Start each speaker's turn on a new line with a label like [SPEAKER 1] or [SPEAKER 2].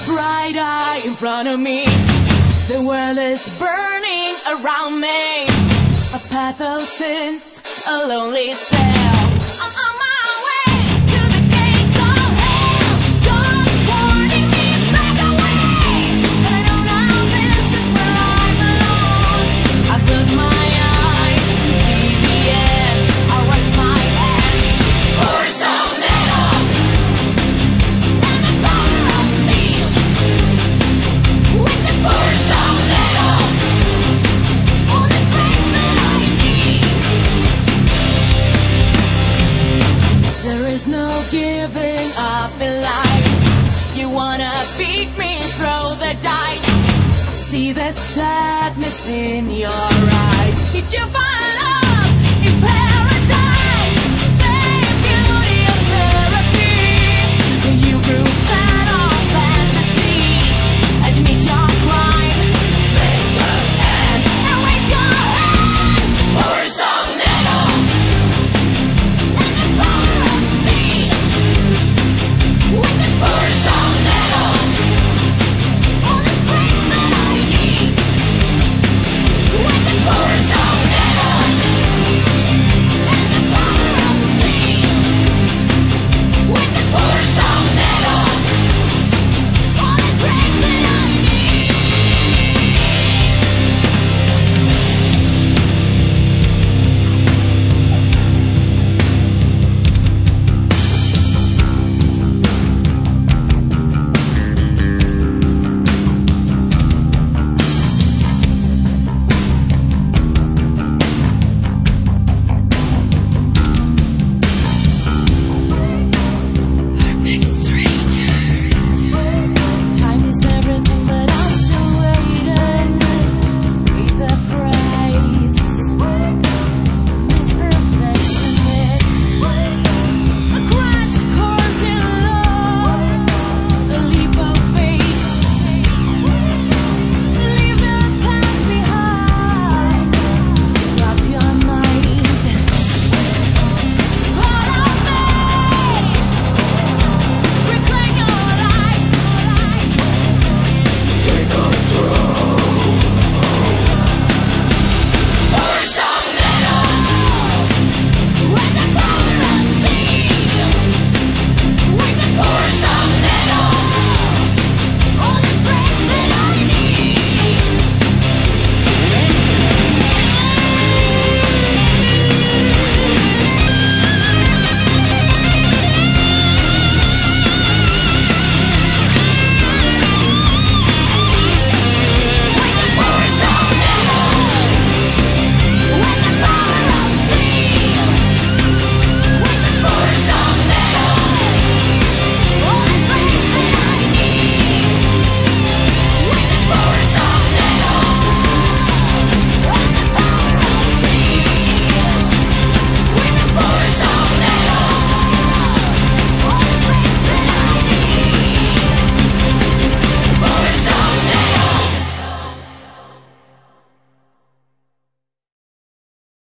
[SPEAKER 1] bright eye in front of me. The world is burning around me. A path of sins, a lonely cell. I'm on my way to the gates of hell. Don't warning me back away. But I know now this is where I belong. I close my eyes and see the end. I raise my hand. Force of metal and the power of steel. With the force of metal, all the strength that I need. There is no giving up in life. You wanna beat me, throw the dice. See the sadness in your eyes. Did you find love?